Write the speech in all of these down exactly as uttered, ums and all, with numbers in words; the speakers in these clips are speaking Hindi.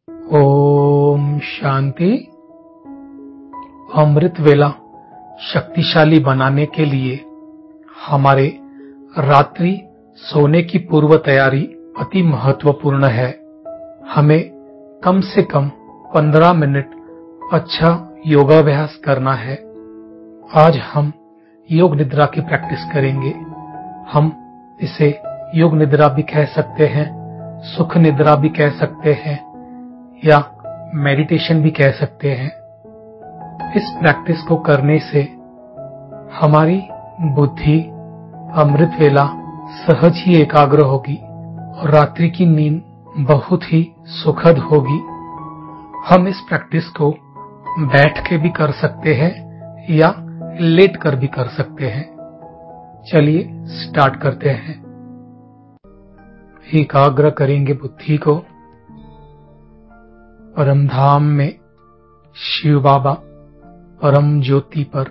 ओम शांति। अमृत वेला शक्तिशाली बनाने के लिए हमारे रात्रि सोने की पूर्व तैयारी अति महत्वपूर्ण है। हमें कम से कम पंद्रह मिनट अच्छा योगाभ्यास करना है। आज हम योग निद्रा की प्रैक्टिस करेंगे। हम इसे योग निद्रा भी कह सकते हैं, सुख निद्रा भी कह सकते हैं या मेडिटेशन भी कह सकते हैं। इस प्रैक्टिस को करने से हमारी बुद्धि अमृत वेला सहज ही एकाग्र होगी और रात्रि की नींद बहुत ही सुखद होगी। हम इस प्रैक्टिस को बैठ के भी कर सकते हैं या लेट कर भी कर सकते हैं। चलिए स्टार्ट करते हैं। एकाग्र करेंगे बुद्धि को। परम धाम में शिव बाबा परम ज्योति पर।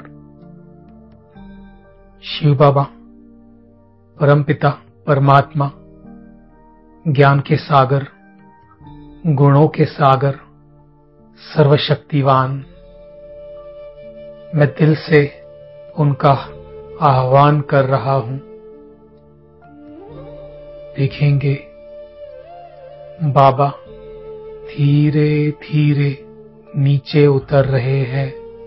शिव बाबा परम पिता परमात्मा ज्ञान के सागर, गुणों के सागर, सर्वशक्तिवान। मैं दिल से उनका आह्वान कर रहा हूं। देखेंगे बाबा धीरे धीरे नीचे उतर रहे हैं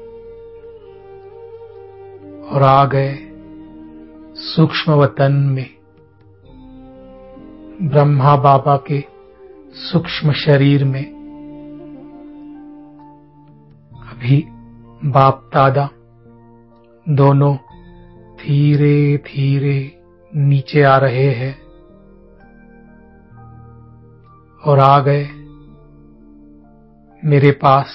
और आ गए सूक्ष्म वतन में। ब्रह्मा बाबा के सूक्ष्म शरीर में। अभी बाप दादा दोनों धीरे धीरे नीचे आ रहे हैं और आ गए मेरे पास।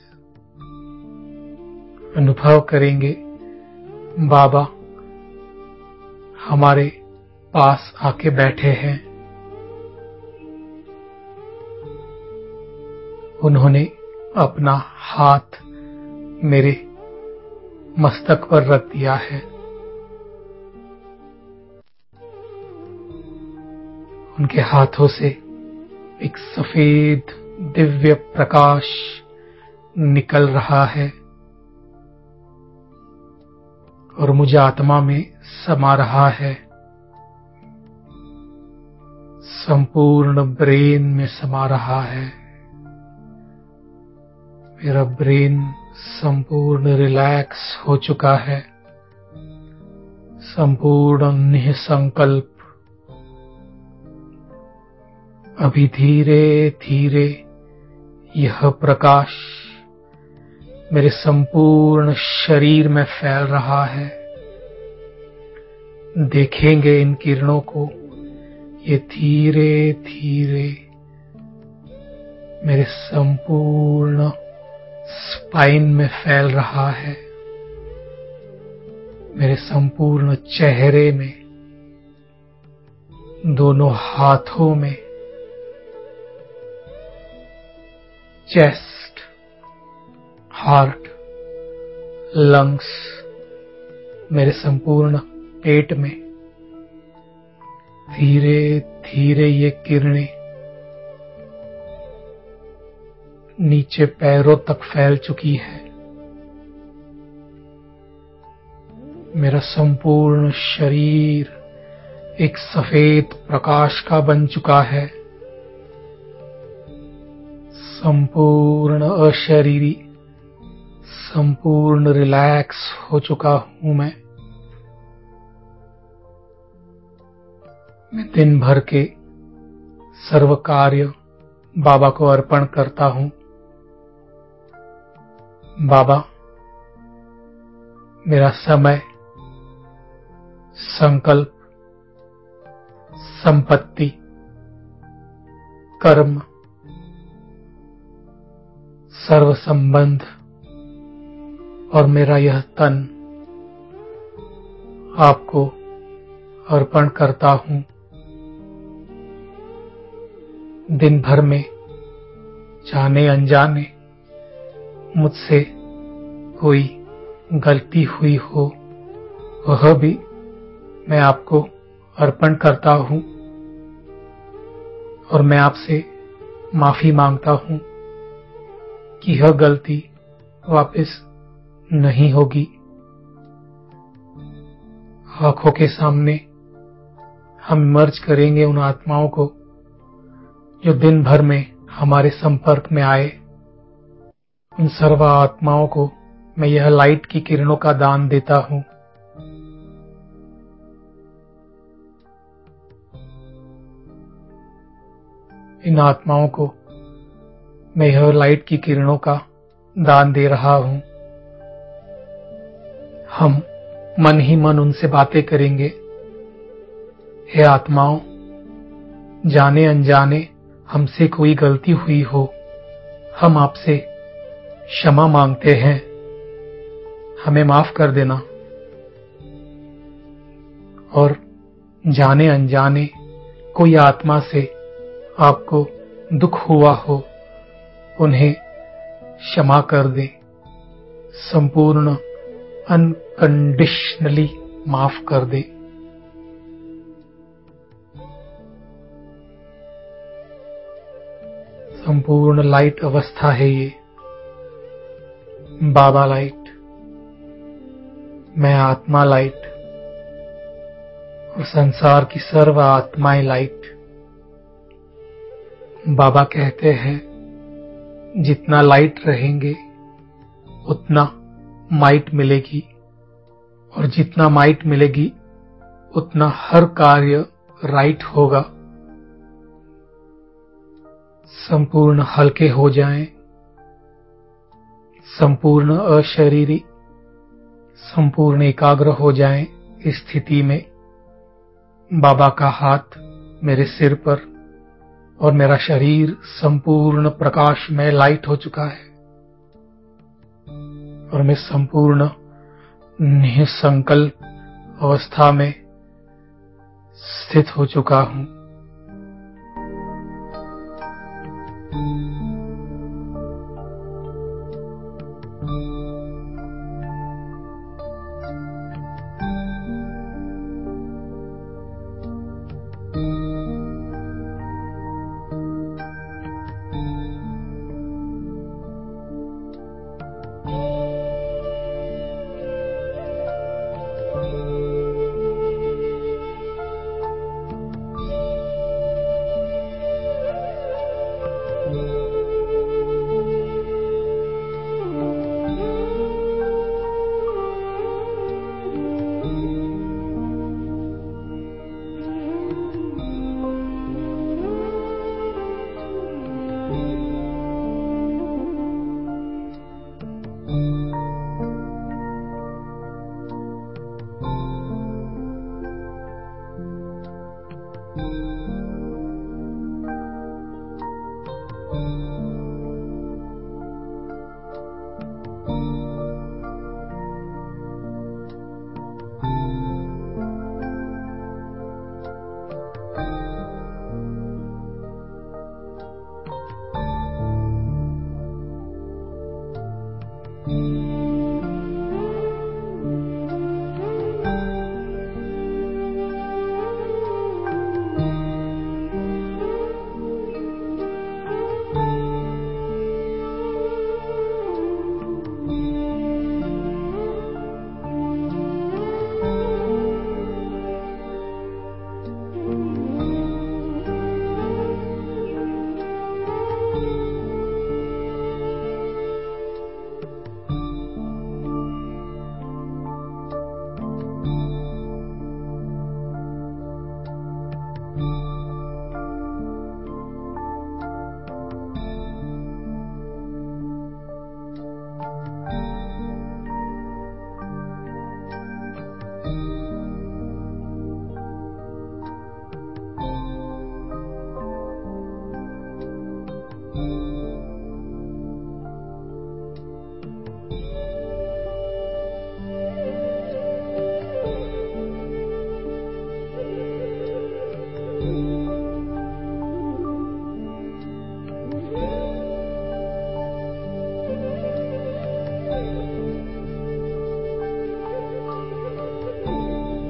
अनुभव करेंगे बाबा हमारे पास आके बैठे हैं। उन्होंने अपना हाथ मेरे मस्तक पर रख दिया है। उनके हाथों से एक सफेद दिव्य प्रकाश निकल रहा है और मुझे आत्मा में समा रहा है। संपूर्ण ब्रेन में समा रहा है। मेरा ब्रेन संपूर्ण रिलैक्स हो चुका है, संपूर्ण निसंकल्प। अभी धीरे धीरे यह प्रकाश मेरे संपूर्ण शरीर में फैल रहा है। देखेंगे इन किरणों को, ये धीरे धीरे मेरे संपूर्ण स्पाइन में फैल रहा है, मेरे संपूर्ण चेहरे में, दोनों हाथों में, चेस्ट, हार्ट, लंग्स, मेरे संपूर्ण पेट में। धीरे धीरे ये किरणें नीचे पैरों तक फैल चुकी है। मेरा संपूर्ण शरीर एक सफेद प्रकाश का बन चुका है। संपूर्ण अशरीरी, संपूर्ण रिलैक्स हो चुका हूं मैं। मैं दिन भर के सर्व कार्य बाबा को अर्पण करता हूं। बाबा मेरा समय, संकल्प, संपत्ति, कर्म, सर्व संबंध और मेरा यह तन आपको अर्पण करता हूं। दिन भर में जाने अनजाने मुझसे कोई गलती हुई हो, वह भी मैं आपको अर्पण करता हूं और मैं आपसे माफी मांगता हूं कि यह गलती वापस नहीं होगी। आंखों के सामने हम इमर्ज करेंगे उन आत्माओं को जो दिन भर में हमारे संपर्क में आए। उन सर्व आत्माओं को मैं यह लाइट की किरणों का दान देता हूं। इन आत्माओं को मैं यह लाइट की किरणों का दान दे रहा हूं। हम मन ही मन उनसे बातें करेंगे। हे आत्माओं, जाने अनजाने हमसे कोई गलती हुई हो, हम आपसे क्षमा मांगते हैं, हमें माफ कर देना। और जाने अनजाने कोई आत्मा से आपको दुख हुआ हो, उन्हें क्षमा कर दें, संपूर्ण अनकंडीशनली माफ कर दें। संपूर्ण लाइट अवस्था है ये। बाबा लाइट, मैं आत्मा लाइट और संसार की सर्व आत्माएं लाइट। बाबा कहते हैं, जितना लाइट रहेंगे उतना माइट मिलेगी, और जितना माइट मिलेगी उतना हर कार्य राइट होगा। संपूर्ण हल्के हो जाएं, संपूर्ण अशरीरी, संपूर्ण एकाग्र हो जाएं। इस स्थिति में बाबा का हाथ मेरे सिर पर और मेरा शरीर संपूर्ण प्रकाशमय लाइट हो चुका है, और मैं संपूर्ण निसंकल्प अवस्था में स्थित हो चुका हूं।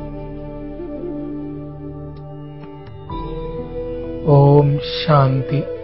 ओम शांति।